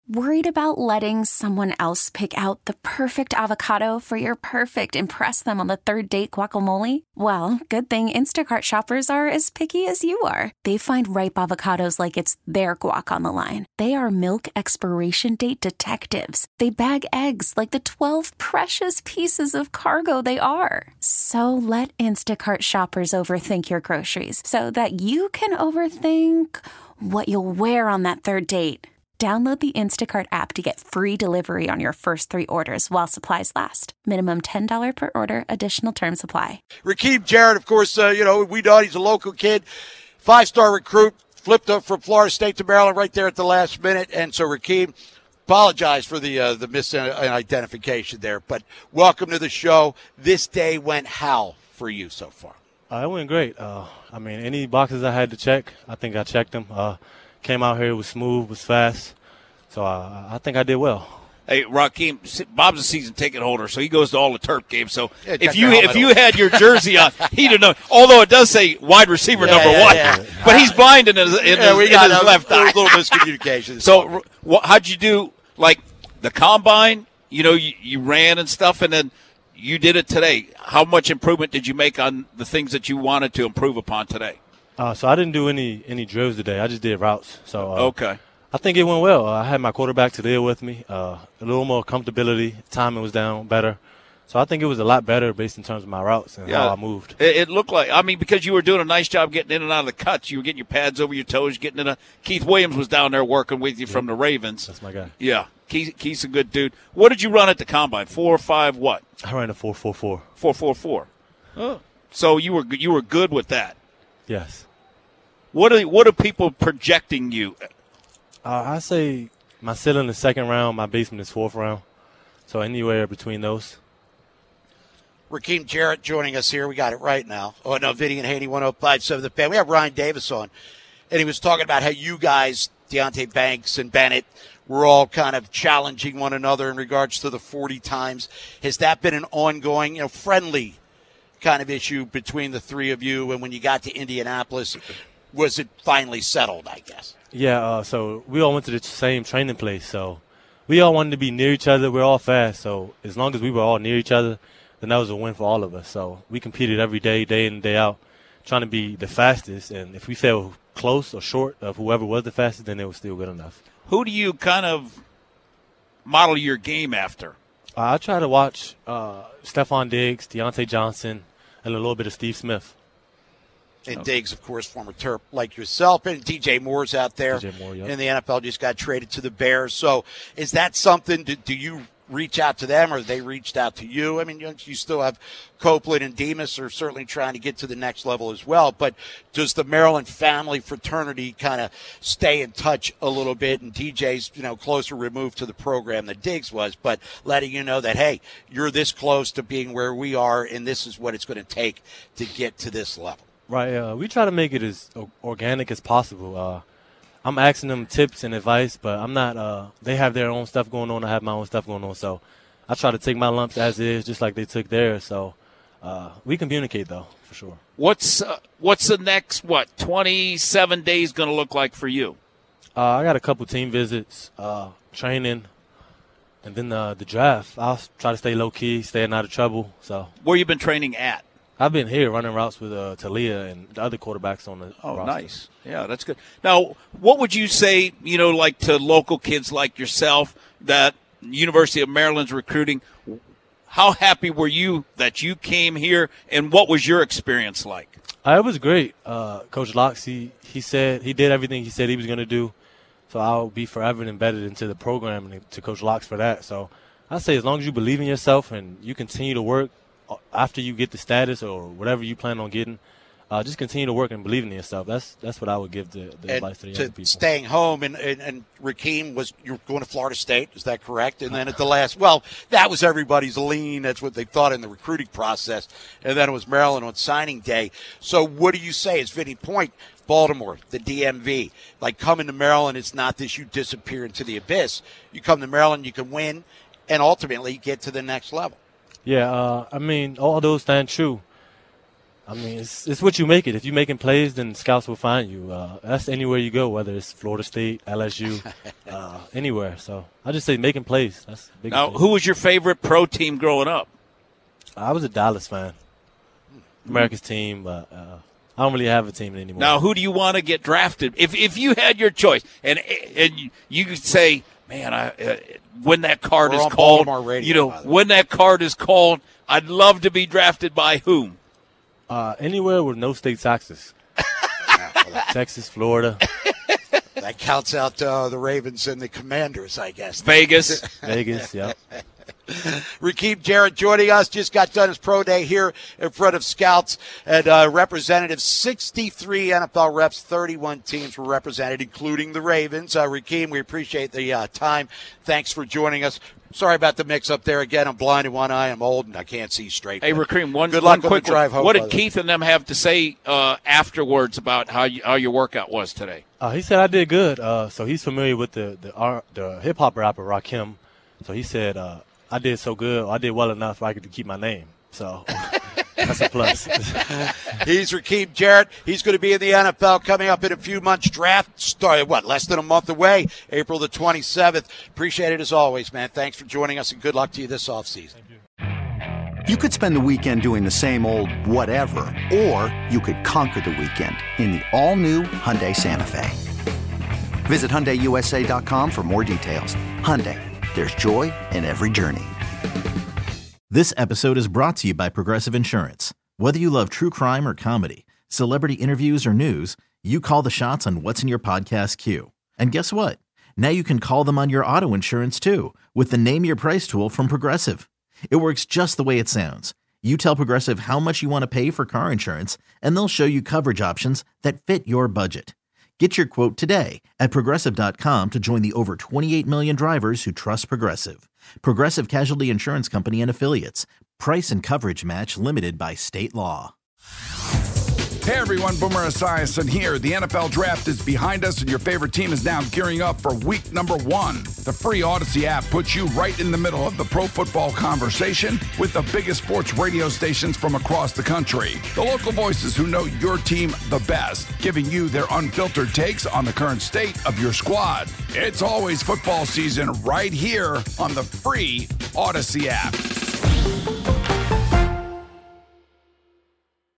Worried about letting someone else pick out the perfect avocado for your perfect impress them on the third date guacamole? Well, good thing Instacart shoppers are as picky as you are. They find ripe avocados like it's their guac on the line. They are milk expiration date detectives. They bag eggs like the 12 precious pieces of cargo they are. So let Instacart shoppers overthink your groceries so that you can overthink what you'll wear on that third date. Download the Instacart app to get free delivery on your first 3 orders while supplies last. Minimum $10 per order. Additional terms apply. Rakeem Jarrett, of course, we know he's a local kid, 5-star recruit, flipped up from Florida State to Maryland right there at the last minute. And so, Rakeem, apologize for the misidentification there. But welcome to the show. This day went how for you so far? It went great. Any boxes I had to check, I think I checked them. Came out here, was smooth, was fast. So I think I did well. Hey, Rakeem, Bob's a season ticket holder, so he goes to all the Terp games. So if you had your jersey on, he'd have known. Although it does say wide receiver number 1, but he's blind in his left eye. A little miscommunication. So how'd you do, like, the combine? You ran and stuff, and then you did it today. How much improvement did you make on the things that you wanted to improve upon today? So I didn't do any drills today. I just did routes. So okay. I think it went well. I had my quarterback Talia with me. A little more comfortability. Timing was down better. So I think it was a lot better based in terms of my routes and how I moved. It looked like, because you were doing a nice job getting in and out of the cuts. You were getting your pads over your toes, getting in. Keith Williams was down there working with you from the Ravens. That's my guy. Yeah, Keith's a good dude. What did you run at the combine? 4 or 5 what? I ran a 4.44. 4.44. Oh. So you were good with that. Yes. What are people projecting you? I say my ceiling is 2nd round, my basement is 4th round. So anywhere between those. Rakeem Jarrett joining us here. We got it right now. Oh, no, Vinny and Haney, 105.7 The Fan. We have Ryan Davis on, and he was talking about how you guys, Deonte Banks and Bennett, were all kind of challenging one another in regards to the 40 times. Has that been an ongoing, friendly kind of issue between the three of you? And when you got to Indianapolis, was it finally settled, I guess? Yeah, so we all went to the same training place. So we all wanted to be near each other. We're all fast. So as long as we were all near each other, then that was a win for all of us. So we competed every day, day in and day out, trying to be the fastest. And if we fell close or short of whoever was the fastest, then it was still good enough. Who do you kind of model your game after? I try to watch Stephon Diggs, Deontay Johnson, and a little bit of Steve Smith. And Diggs, of course, former Terp like yourself. And DJ Moore's out there in the NFL, just got traded to the Bears. So is that something, do you reach out to them or they reached out to you? I mean, you still have Copeland and Demas are certainly trying to get to the next level as well. But does the Maryland family fraternity kind of stay in touch a little bit? And DJ's, closer removed to the program than Diggs was, but letting you know that, hey, you're this close to being where we are, and this is what it's going to take to get to this level. Right. We try to make it as organic as possible. I'm asking them tips and advice, but I'm not they have their own stuff going on. I have my own stuff going on. So I try to take my lumps as is, just like they took theirs. So we communicate, though, for sure. What's the next, 27 days going to look like for you? I got a couple team visits, training, and then the draft. I'll try to stay low-key, staying out of trouble. So where you been training at? I've been here running routes with Talia and the other quarterbacks on the roster. Nice. Yeah, that's good. Now, what would you say, like to local kids like yourself that University of Maryland's recruiting? How happy were you that you came here, and what was your experience like? It was great. Coach Locks, he said he did everything he said he was going to do, so I'll be forever embedded into the program and to Coach Locks for that. So I say as long as you believe in yourself and you continue to work, after you get the status or whatever you plan on getting, just continue to work and believe in yourself. That's what I would give the advice to the young people. Staying home, and Rakeem, you're going to Florida State, is that correct? And then at the last, that was everybody's lean. That's what they thought in the recruiting process. And then it was Maryland on signing day. So what do you say? As Vinny point, Baltimore, the DMV, like coming to Maryland, it's not this you disappear into the abyss. You come to Maryland, you can win, and ultimately get to the next level. Yeah, all those stand true. I mean, it's what you make it. If you're making plays, then scouts will find you. That's anywhere you go, whether it's Florida State, LSU, anywhere. So I just say making plays. That's the biggest thing. Who was your favorite pro team growing up? I was a Dallas fan. America's team, but I don't really have a team anymore. Now, who do you want to get drafted? If you had your choice, and you could say, man, when that card is called, radio, when that card is called, I'd love to be drafted by whom? Anywhere with no state taxes. Texas, Florida. That counts out the Ravens and the Commanders, I guess. Vegas, yep. Rakeem Jarrett joining us. Just got done his pro day here in front of scouts and representatives. 63 NFL reps, 31 teams were represented, including the Ravens. Rakeem, we appreciate the time. Thanks for joining us. Sorry about the mix-up there. Again, I'm blind in one eye. I'm old, and I can't see straight. Hey, Rakeem, good luck quick drive home. What did Keith and them have to say afterwards about how your workout was today? He said I did good. So he's familiar with the hip-hop rapper Rakim. So he said I did so good. I did well enough I could keep my name. So that's a plus. He's Rakeem Jarrett. He's going to be in the NFL coming up in a few months. Draft started, less than a month away, April the 27th. Appreciate it as always, man. Thanks for joining us, and good luck to you this offseason. You could spend the weekend doing the same old whatever, or you could conquer the weekend in the all-new Hyundai Santa Fe. Visit HyundaiUSA.com for more details. Hyundai, there's joy in every journey. This episode is brought to you by Progressive Insurance. Whether you love true crime or comedy, celebrity interviews or news, you call the shots on what's in your podcast queue. And guess what? Now you can call them on your auto insurance too with the Name Your Price tool from Progressive. It works just the way it sounds. You tell Progressive how much you want to pay for car insurance, and they'll show you coverage options that fit your budget. Get your quote today at Progressive.com to join the over 28 million drivers who trust Progressive. Progressive Casualty Insurance Company and Affiliates. Price and coverage match limited by state law. Hey everyone, Boomer Esiason here. The NFL Draft is behind us and your favorite team is now gearing up for week number 1. The free Odyssey app puts you right in the middle of the pro football conversation with the biggest sports radio stations from across the country. The local voices who know your team the best, giving you their unfiltered takes on the current state of your squad. It's always football season right here on the free Odyssey app.